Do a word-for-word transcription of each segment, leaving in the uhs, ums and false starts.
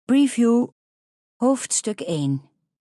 Preview, hoofdstuk één.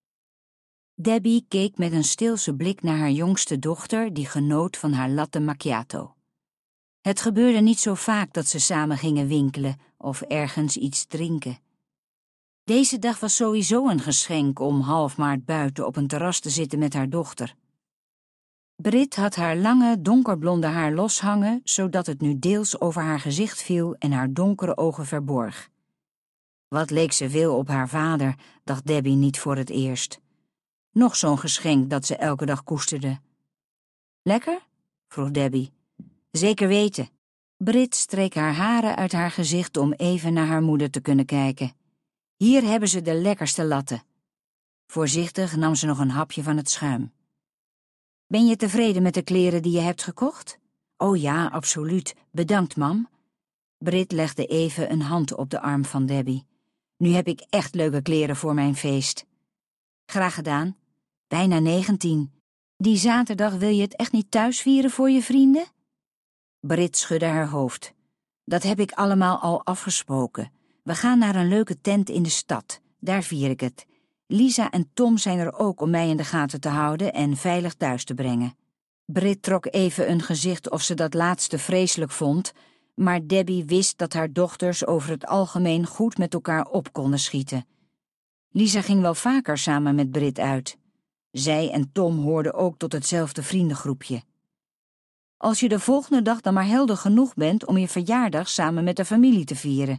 Debbie keek met een steelse blik naar haar jongste dochter, die genoot van haar latte macchiato. Het gebeurde niet zo vaak dat ze samen gingen winkelen of ergens iets drinken. Deze dag was sowieso een geschenk om half maart buiten op een terras te zitten met haar dochter. Brit had haar lange, donkerblonde haar loshangen, zodat het nu deels over haar gezicht viel en haar donkere ogen verborg. Wat leek ze veel op haar vader, dacht Debbie niet voor het eerst. Nog zo'n geschenk dat ze elke dag koesterde. Lekker? Vroeg Debbie. Zeker weten. Brit streek haar haren uit haar gezicht om even naar haar moeder te kunnen kijken. Hier hebben ze de lekkerste latten. Voorzichtig nam ze nog een hapje van het schuim. Ben je tevreden met de kleren die je hebt gekocht? Oh ja, absoluut. Bedankt, mam. Brit legde even een hand op de arm van Debbie. Nu heb ik echt leuke kleren voor mijn feest. Graag gedaan. Bijna negentien. Die zaterdag wil je het echt niet thuis vieren voor je vrienden? Brit schudde haar hoofd. Dat heb ik allemaal al afgesproken. We gaan naar een leuke tent in de stad. Daar vier ik het. Lisa en Tom zijn er ook om mij in de gaten te houden en veilig thuis te brengen. Brit trok even een gezicht of ze dat laatste vreselijk vond, maar Debbie wist dat haar dochters over het algemeen goed met elkaar op konden schieten. Lisa ging wel vaker samen met Brit uit. Zij en Tom hoorden ook tot hetzelfde vriendengroepje. Als je de volgende dag dan maar helder genoeg bent om je verjaardag samen met de familie te vieren.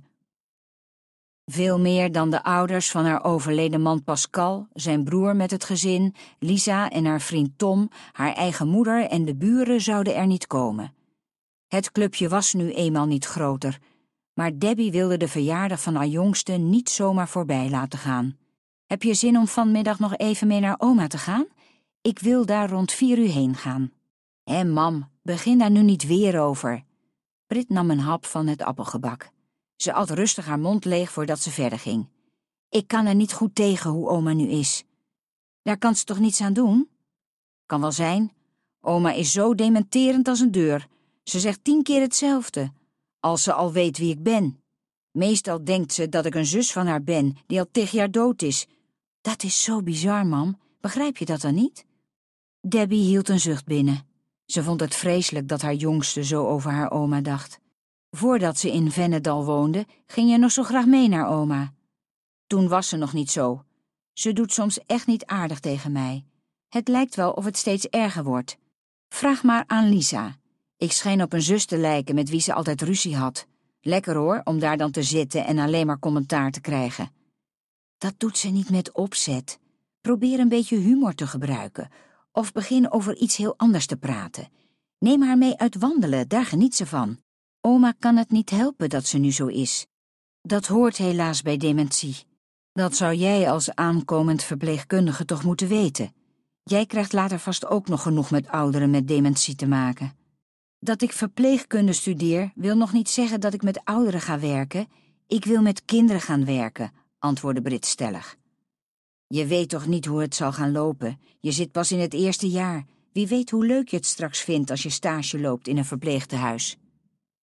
Veel meer dan de ouders van haar overleden man Pascal, zijn broer met het gezin, Lisa en haar vriend Tom, haar eigen moeder en de buren zouden er niet komen. Het clubje was nu eenmaal niet groter, maar Debbie wilde de verjaardag van haar jongste niet zomaar voorbij laten gaan. Heb je zin om vanmiddag nog even mee naar oma te gaan? Ik wil daar rond vier uur heen gaan. Hé, mam, begin daar nu niet weer over. Brit nam een hap van het appelgebak. Ze at rustig haar mond leeg voordat ze verder ging. Ik kan er niet goed tegen hoe oma nu is. Daar kan ze toch niets aan doen? Kan wel zijn. Oma is zo dementerend als een deur. Ze zegt tien keer hetzelfde. Als ze al weet wie ik ben. Meestal denkt ze dat ik een zus van haar ben, die al tig jaar dood is. Dat is zo bizar, mam. Begrijp je dat dan niet? Debbie hield een zucht binnen. Ze vond het vreselijk dat haar jongste zo over haar oma dacht. Voordat ze in Vennedal woonde, ging je nog zo graag mee naar oma. Toen was ze nog niet zo. Ze doet soms echt niet aardig tegen mij. Het lijkt wel of het steeds erger wordt. Vraag maar aan Lisa. Ik schijn op een zus te lijken met wie ze altijd ruzie had. Lekker hoor, om daar dan te zitten en alleen maar commentaar te krijgen. Dat doet ze niet met opzet. Probeer een beetje humor te gebruiken. Of begin over iets heel anders te praten. Neem haar mee uit wandelen, daar geniet ze van. Oma kan het niet helpen dat ze nu zo is. Dat hoort helaas bij dementie. Dat zou jij als aankomend verpleegkundige toch moeten weten. Jij krijgt later vast ook nog genoeg met ouderen met dementie te maken. Dat ik verpleegkunde studeer wil nog niet zeggen dat ik met ouderen ga werken. Ik wil met kinderen gaan werken, antwoordde Brit stellig. Je weet toch niet hoe het zal gaan lopen. Je zit pas in het eerste jaar. Wie weet hoe leuk je het straks vindt als je stage loopt in een verpleegtehuis.